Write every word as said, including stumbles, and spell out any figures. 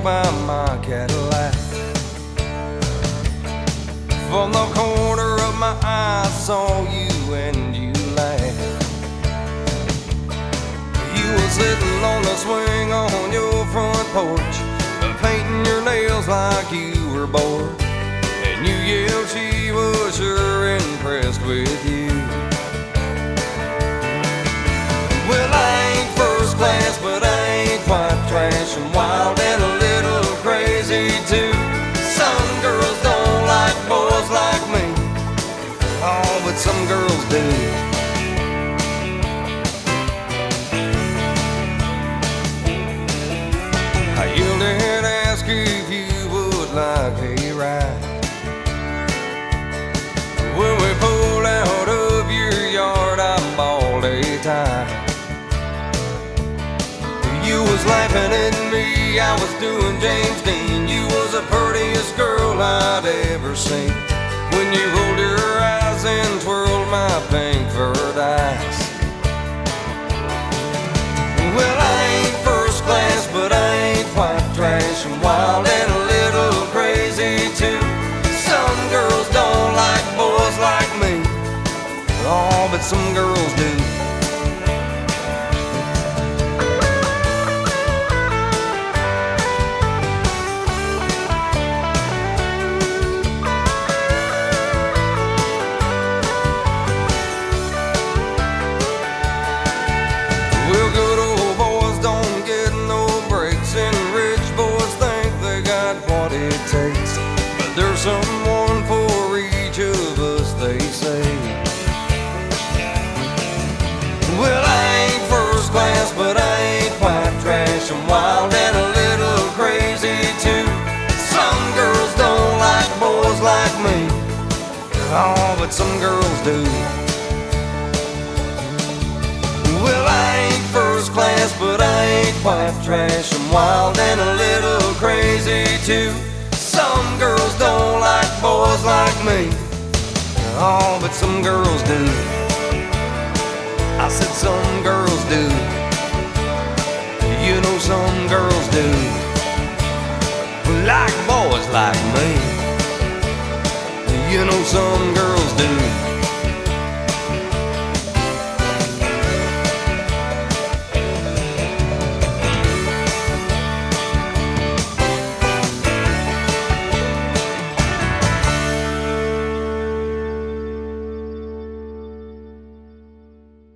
by my Cadillac. From the corner of my eye I saw you and you laughed. You were sitting on the swing on your front porch, painting your nails like you were bored. And you yelled she was sure impressed with you. Well, I ain't first class, but I ain't quite trash, and wild and a little crazy too. Some girls don't like boys like me, oh, but some girls do. I yelled and asked if you would like a ride. When we pulled out of your yard, I bawled a tie. You was laughing at me, I was doing James Dean. You was the prettiest girl I'd ever seen. When you rolled your eyes and twirled my pink furred eyes. Well, I ain't first class, but I ain't quite trash, and wild and a little crazy too. Some girls don't like boys like me, oh, but some girls do. Well, good old boys don't get no breaks, and rich boys think they got what it takes. But there's someone for each of us, they say. Well, I ain't first class, but I ain't quite trash, I'm wild and a little crazy too. Some girls don't like boys like me, oh, but some girls do. Well, I ain't first class, but I ain't quite trash, I'm wild and a little crazy too. Some girls don't like boys like me, oh, but some girls do. I said some girls do. You know some girls do. Like boys like me. You know some